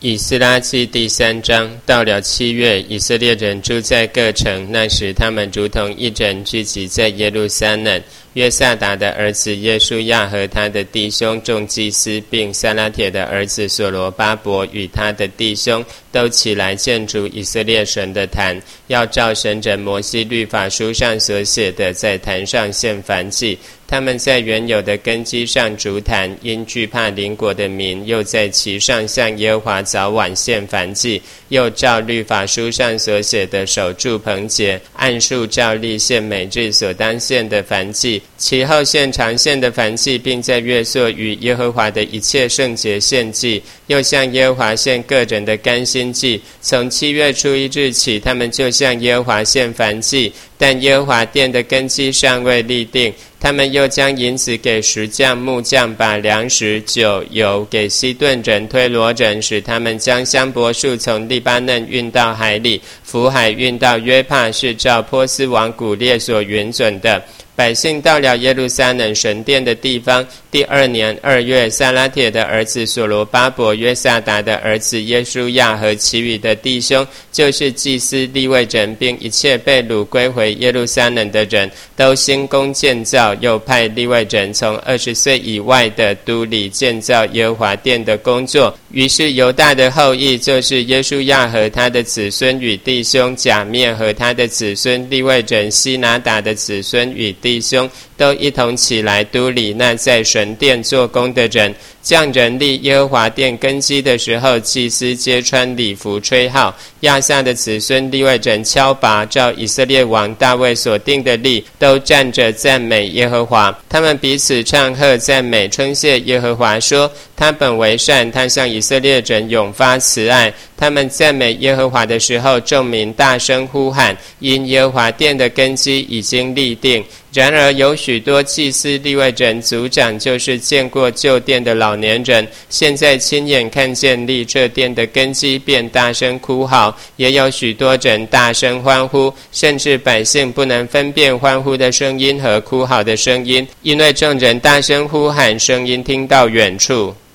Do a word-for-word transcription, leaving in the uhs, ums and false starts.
以斯拉记第三章。到了七月，以色列人住在各城，那时他们如同一人聚集在耶路撒冷。约萨达的儿子耶书亚和他的弟兄众祭司，并撒拉铁的儿子所罗巴伯与他的弟兄，都起来建筑以色列神的坛，要照神人摩西律法书上所写的，在坛上献燔祭。他们在原有的根基上筑坛，因惧怕邻国的民，又在其上向耶和华早晚献燔祭，又照律法书上所写的守住棚节，按数照例献每日所当献的燔祭，其后献常献的燔祭，并在月朔与耶和华的一切圣节献祭，又向耶和华献个人的甘心祭。从七月初一日起，他们就向耶和华献燔祭，但耶和华殿的根基尚未立定。他们又将银子给石匠、木匠，把粮食、酒、油给西顿人、推罗人，使他们将香柏树从利巴嫩运到海里，浮海运到约帕，是照波斯王古列所允准的。百姓到了耶路撒冷神殿的地方，第二年二月，撒拉铁的儿子所罗巴伯、约萨达的儿子耶书亚和其余的弟兄，就是祭司、利未人，并一切被掳归回耶路撒冷的人，都兴工建造，又派利未人从二十岁以外的都里建造耶和华殿的工作。于是犹大的后裔，就是耶书亚和他的子孙与弟兄，甲面和他的子孙，利未人西拿达的子孙与弟兄，都一同起来督理那在神殿做工的人。匠人立耶和华殿根基的时候，祭司皆穿礼服吹号。亚萨的子孙利未人敲拔，照以色列王大卫所定的例，都站着赞美耶和华。他们彼此唱和赞美，称谢耶和华，说：他本为善，他向以色列人永发慈爱。他们赞美耶和华的时候，众民大声呼喊，因耶和华殿的根基已经立定。然而有许多祭司、利未人、族长，就是见过旧殿的老年人，现在亲眼看见立这殿的根基，便大声哭嚎。也有许多人大声欢呼，甚至百姓不能分辨欢呼的声音和哭嚎的声音，因为众人大声呼喊，声音听到远处。